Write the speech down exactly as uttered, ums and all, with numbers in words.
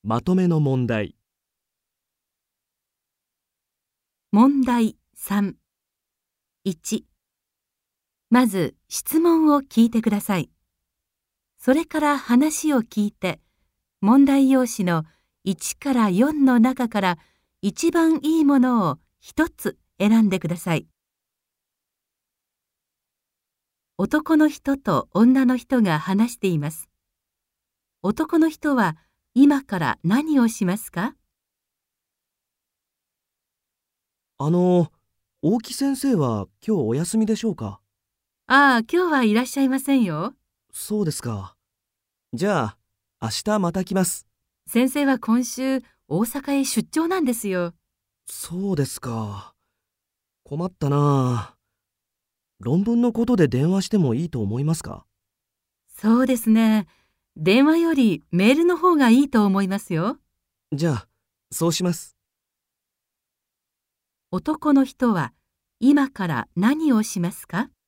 まとめの問題。 問題さん。いち、まず質問を聞いてください。それから話を聞いて、問題用紙のいちからよんの中から一番いいものをひとつ選んでください。男の人と女の人が話しています。男の人は今から何をしますか？ あの、大木先生は今日お休みでしょうか？ ああ、今日はいらっしゃいませんよ。 そうですか。じゃあ、明日また来ます。 先生は今週大阪へ出張なんですよ。 そうですか。困ったなあ。論文のことで電話してもいいと思いますか？ そうですね。電話よりメールの方がいいと思いますよ。 じゃあ、そうします。 男の人は今から何をしますか？